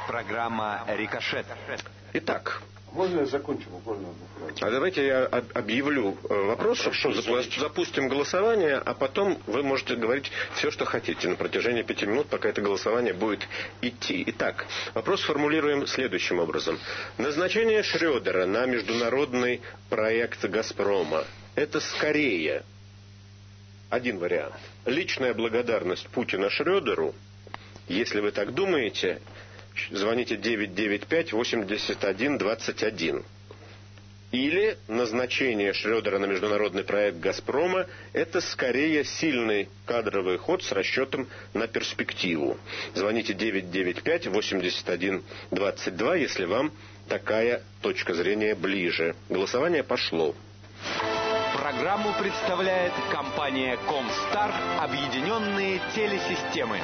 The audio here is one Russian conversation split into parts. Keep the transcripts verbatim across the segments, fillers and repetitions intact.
Программа «Рикошет». Итак. Можно я закончу буквально одну фразу? А давайте я объявлю вопрос, Хорошо, запустим голосование, а потом вы можете говорить все, что хотите на протяжении пяти минут, пока это голосование будет идти. Итак, вопрос формулируем следующим образом. Назначение Шрёдера на международный проект «Газпрома» — это скорее один вариант. Личная благодарность Путина Шрёдеру. Если вы так думаете, звоните девять девять пять восемьдесят один двадцать один. Или назначение Шрёдера на международный проект «Газпрома» — это скорее сильный кадровый ход с расчетом на перспективу. Звоните девять девять пять восемьдесят один двадцать два, если вам такая точка зрения ближе. Голосование пошло. Программу представляет компания «Комстар. Объединенные телесистемы».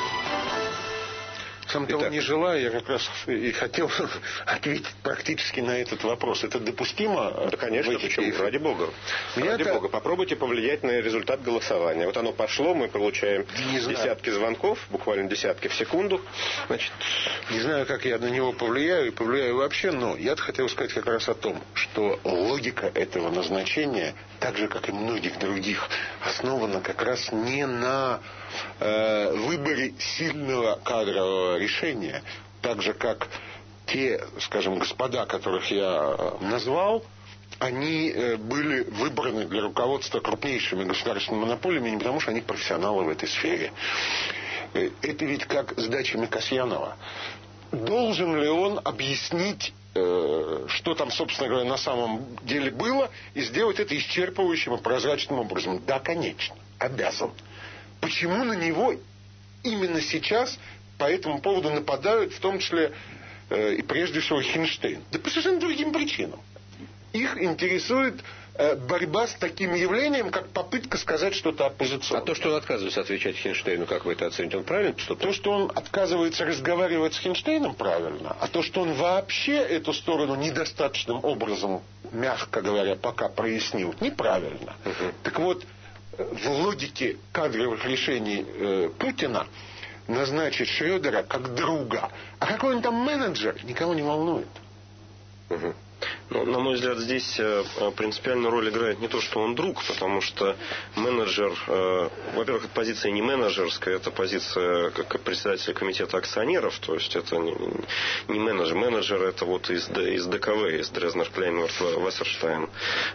Сам того не желаю, я как раз и хотел ответить практически на этот вопрос. Это допустимо? Да, конечно, почему? Ради Бога. Ради это... Бога. Попробуйте повлиять на результат голосования. Вот оно пошло, мы получаем не десятки знаю. звонков, буквально десятки в секунду. Значит... Не знаю, как я на него повлияю, и повлияю вообще, но я хотел сказать как раз о том, что логика этого назначения, так же, как и многих других, основана как раз не на э, выборе сильного кадрового решения, так же, как те, скажем, господа, которых я назвал, они были выбраны для руководства крупнейшими государственными монополиями не потому, что они профессионалы в этой сфере. Это ведь как с дачами Касьянова. Должен ли он объяснить, что там, собственно говоря, на самом деле было, и сделать это исчерпывающим и прозрачным образом? Да, конечно, обязан. Почему на него именно сейчас по этому поводу нападают, в том числе э, и прежде всего Хинштейн? Да по совершенно другим причинам. Их интересует э, борьба с таким явлением, как попытка сказать что-то оппозиционное. А то, что он отказывается отвечать Хинштейну, как вы это оцените, он правильно поступает? То, что он отказывается разговаривать с Хинштейном, правильно. А то, что он вообще эту сторону недостаточным образом, мягко говоря, пока прояснил, неправильно. Угу. Так вот, в логике кадровых решений э, Путина назначить Шрёдера как друга. А какой он там менеджер, никого не волнует. Угу. Ну, на мой взгляд, здесь принципиальную роль играет не то, что он друг, потому что менеджер, э, во-первых, это позиция не менеджерская, это позиция как председателя комитета акционеров, то есть это не, не менеджер. Менеджер это вот из, из ДКВ, из Дрезнер Клейнвард Вассерштайн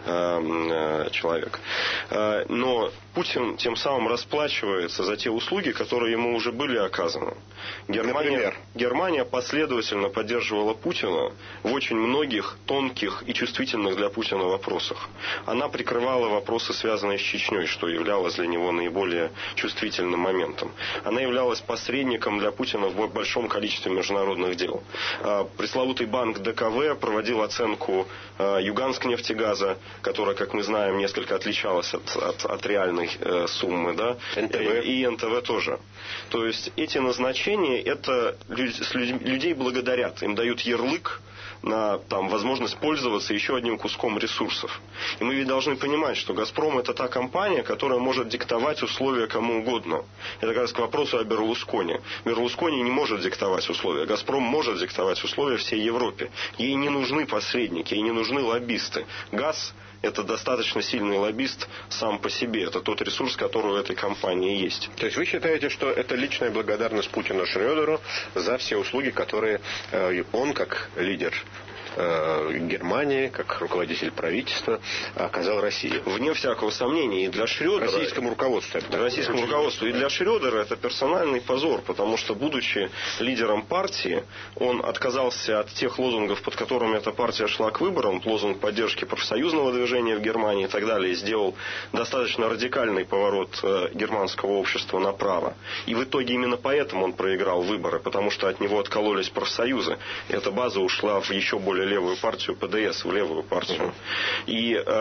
э, человек. Э, но Путин тем самым расплачивается за те услуги, которые ему уже были оказаны. Германия, Германия последовательно поддерживала Путина в очень многих тонких и чувствительных для Путина вопросах. Она прикрывала вопросы, связанные с Чечней, что являлось для него наиболее чувствительным моментом. Она являлась посредником для Путина в большом количестве международных дел. Пресловутый банк ДКВ проводил оценку Юганск-нефтегаза, которая, как мы знаем, несколько отличалась от, от, от реальной э, суммы, да? эн тэ вэ. И эн тэ вэ тоже. То есть эти назначения, это людей благодарят, им дают ярлык на там, возможность пользоваться еще одним куском ресурсов. И мы ведь должны понимать, что «Газпром» — это та компания, которая может диктовать условия кому угодно. Это как раз к вопросу о Берлускони. Берлускони не может диктовать условия. «Газпром» может диктовать условия всей Европе. Ей не нужны посредники, ей не нужны лоббисты. Газ — это достаточно сильный лоббист сам по себе. Это тот ресурс, который у этой компании есть. То есть вы считаете, что это личная благодарность Путина Шрёдеру за все услуги, которые э, он, как лидер Германии, как руководитель правительства, оказал России. Вне всякого сомнения, и для Шрёдера... Российскому руководству. Для российскому руководству. И для Шрёдера это персональный позор, потому что, будучи лидером партии, он отказался от тех лозунгов, под которыми эта партия шла к выборам, лозунг поддержки профсоюзного движения в Германии и так далее, и сделал достаточно радикальный поворот германского общества направо. И в итоге именно поэтому он проиграл выборы, потому что от него откололись профсоюзы. Эта база ушла в еще более левую партию, ПДС, в левую партию. И э,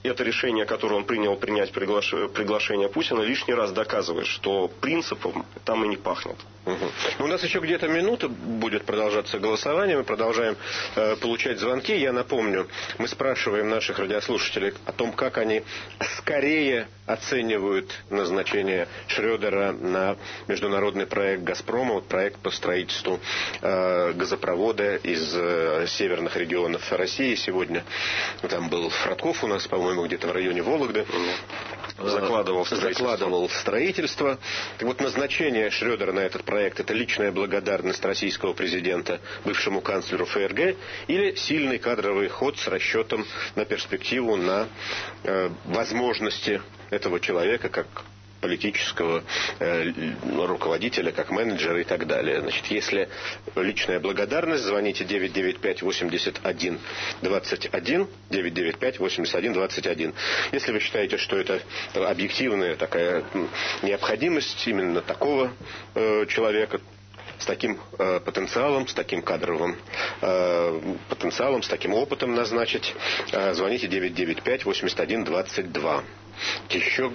это решение, которое он принял, принять приглаш... приглашение Путина, лишний раз доказывает, что принципом там и не пахнет. Угу. У нас еще где-то минута будет продолжаться голосование. Мы продолжаем э, получать звонки. Я напомню, мы спрашиваем наших радиослушателей о том, как они скорее оценивают назначение Шрёдера на международный проект «Газпрома», вот проект по строительству э, газопровода из э, северных регионов России. Сегодня там был Фродков у нас, по-моему, где-то в районе Вологды. Закладывал в строительство. Закладывал в строительство. Так вот, назначение Шрёдера на этот проект — это личная благодарность российского президента бывшему канцлеру ФРГ или сильный кадровый ход с расчетом на перспективу, на э, возможности этого человека как политического э, руководителя, как менеджера и так далее. Значит, если личная благодарность, звоните девять девять пять восемьдесят один двадцать один, девять девять пять восемьдесят один двадцать один. Если вы считаете, что это объективная такая необходимость именно такого э, человека, с таким э, потенциалом, с таким кадровым э, потенциалом, с таким опытом назначить, э, звоните девять девять пять восемьдесят один двадцать два. Еще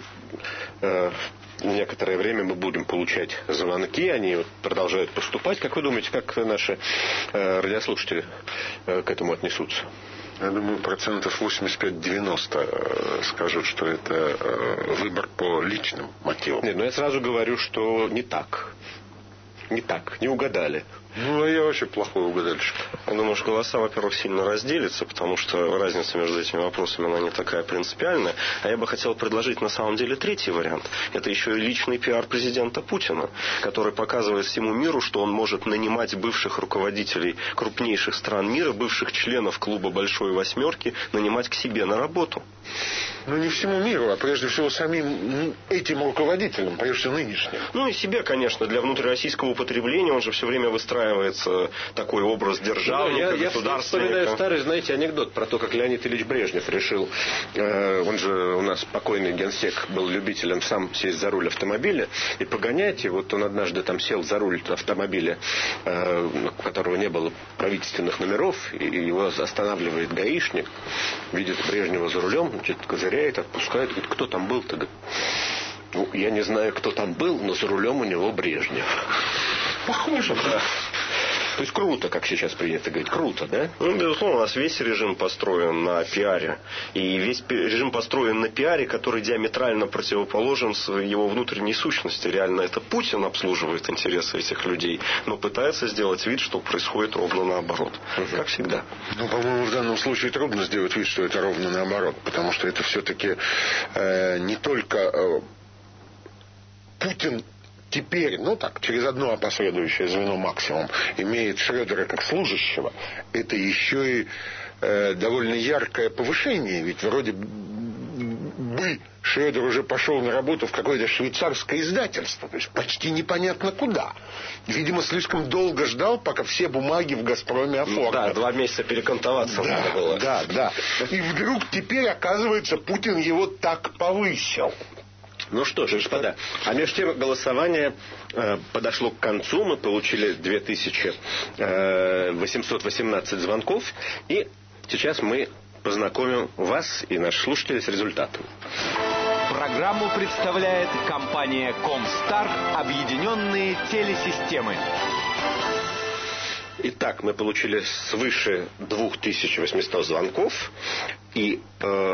э, некоторое время мы будем получать звонки, они вот продолжают поступать. Как вы думаете, как наши э, радиослушатели э, к этому отнесутся? Я думаю, процентов восемьдесят пять - девяносто скажут, что это э, выбор по личным мотивам. Нет, но я сразу говорю, что не так. Не так, не угадали. Ну, а я вообще плохой угадальщик. Я думаю, что голоса, во-первых, сильно разделятся, потому что разница между этими вопросами, она не такая принципиальная. А я бы хотел предложить, на самом деле, третий вариант. Это еще и личный пиар президента Путина, который показывает всему миру, что он может нанимать бывших руководителей крупнейших стран мира, бывших членов клуба «Большой восьмерки», нанимать к себе на работу. Ну, не всему миру, а прежде всего самим этим руководителям, прежде всего нынешним. Ну, и себе, конечно, для внутрироссийского употребления. Он же все время выстраивается такой образ державника, ну, я, государственника. Я вспоминаю старый, знаете, анекдот про то, как Леонид Ильич Брежнев решил, э, он же у нас покойный генсек был любителем сам сесть за руль автомобиля и погонять. И вот он однажды там сел за руль автомобиля, э, у которого не было правительственных номеров, и его останавливает гаишник, видит Брежнева за рулем, что-то козыряет, отпускает, говорит, кто там был-то? Ну, я не знаю, кто там был, но за рулем у него Брежнев. Похоже, да. То есть круто, как сейчас принято говорить. Круто, да? Ну, безусловно, у нас весь режим построен на пиаре. И весь режим построен на пиаре, который диаметрально противоположен его внутренней сущности. Реально это Путин обслуживает интересы этих людей, но пытается сделать вид, что происходит ровно наоборот. Угу. Как всегда. Ну, по-моему, в данном случае трудно сделать вид, что это ровно наоборот. Потому что это все-таки э, не только э, Путин теперь, ну так, через одно опосредующее звено максимум, имеет Шрёдера как служащего, это еще и э, довольно яркое повышение, ведь вроде бы Шрёдер уже пошел на работу в какое-то швейцарское издательство, то есть почти непонятно куда. Видимо, слишком долго ждал, пока все бумаги в «Газпроме» оформят. Да, два месяца перекантоваться да, надо было. Да, да. И вдруг теперь, оказывается, Путин его так повысил. Ну что ж, господа, а между тем голосование э, подошло к концу. Мы получили две тысячи восемьсот восемнадцать звонков. И сейчас мы познакомим вас и наших слушателей с результатом. Программу представляет компания «Комстар. Объединенные телесистемы». Итак, мы получили свыше две тысячи восемьсот звонков. И э,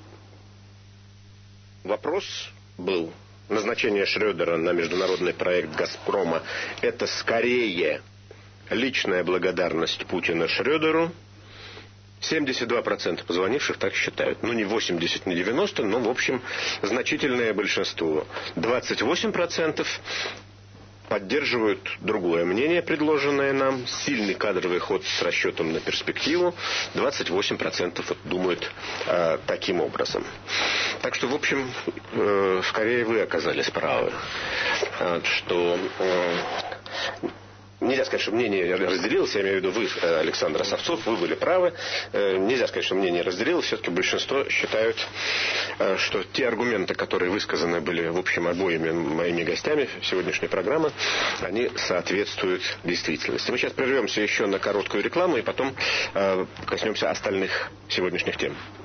вопрос был: назначение Шрёдера на международный проект «Газпрома» — это скорее личная благодарность Путина Шрёдеру. семьдесят два процента позвонивших так считают. Ну, не восемьдесят, не девяносто, но, в общем, значительное большинство. двадцать восемь процентов поддерживают другое мнение, предложенное нам. Сильный кадровый ход с расчетом на перспективу. двадцать восемь процентов вот думают э, таким образом. Так что, в общем, э, скорее вы оказались правы. Э, что... Э, Нельзя сказать, что мнение разделилось. Я имею в виду вы, Александр Осовцов, вы были правы. Нельзя сказать, что мнение разделилось. Все-таки большинство считают, что те аргументы, которые высказаны были, в общем, обоими моими гостями сегодняшней программы, они соответствуют действительности. Мы сейчас прервемся еще на короткую рекламу и потом коснемся остальных сегодняшних тем.